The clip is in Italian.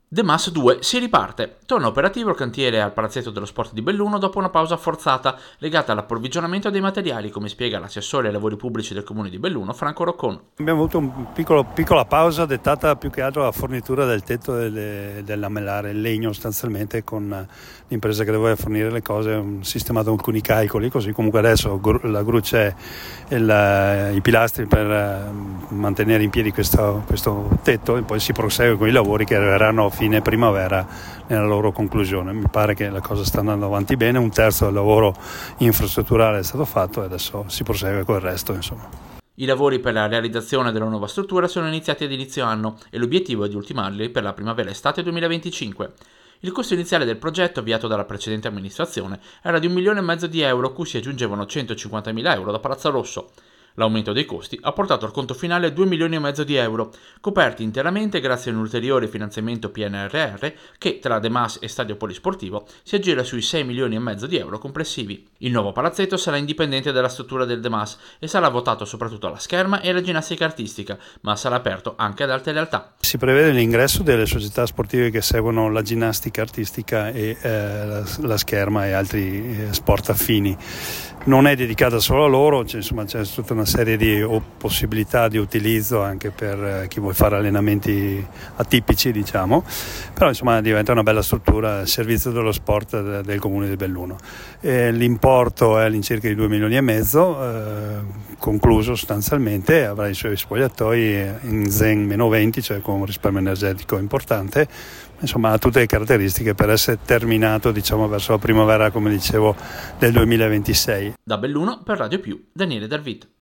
The Mass 2 si riparte. Torna operativo il cantiere al Palazzetto dello Sport di Belluno dopo una pausa forzata legata all'approvvigionamento dei materiali, come spiega l'assessore ai lavori pubblici del comune di Belluno, Franco Roccon. Abbiamo avuto una piccola pausa dettata più che altro alla fornitura del tetto del lamellare, il legno sostanzialmente, con l'impresa che doveva fornire le cose, sistemato alcuni calcoli, così comunque adesso la gruccia e i pilastri per mantenere in piedi questo tetto, e poi si prosegue con i lavori che arriveranno a fine primavera nella loro conclusione. Mi pare che la cosa sta andando avanti bene, un terzo del lavoro infrastrutturale è stato fatto e adesso si prosegue con il resto, insomma. I lavori per la realizzazione della nuova struttura sono iniziati ad inizio anno e l'obiettivo è di ultimarli per la primavera-estate 2025. Il costo iniziale del progetto, avviato dalla precedente amministrazione, era di 1,5 milioni di euro, cui si aggiungevano 150.000 euro da Palazzo Rosso. L'aumento dei costi ha portato al conto finale 2,5 milioni di euro, coperti interamente grazie a un ulteriore finanziamento PNRR che, tra The Mass e Stadio Polisportivo, si aggira sui 6,5 milioni di euro complessivi. Il nuovo palazzetto sarà indipendente dalla struttura del The Mass e sarà votato soprattutto alla scherma e alla ginnastica artistica, ma sarà aperto anche ad altre realtà. Si prevede l'ingresso delle società sportive che seguono la ginnastica artistica e la scherma e altri sport affini. Non è dedicata solo a loro, c'è tutta una serie di possibilità di utilizzo anche per chi vuole fare allenamenti atipici, diciamo, però insomma diventa una bella struttura al servizio dello sport del comune di Belluno. L'importo è all'incirca di 2,5 milioni, concluso sostanzialmente, avrà i suoi spogliatoi in Zen -20, cioè con un risparmio energetico importante. Insomma, ha tutte le caratteristiche per essere terminato, diciamo, verso la primavera, come dicevo, del 2026. Da Belluno per Radio Più, Daniele Darvit.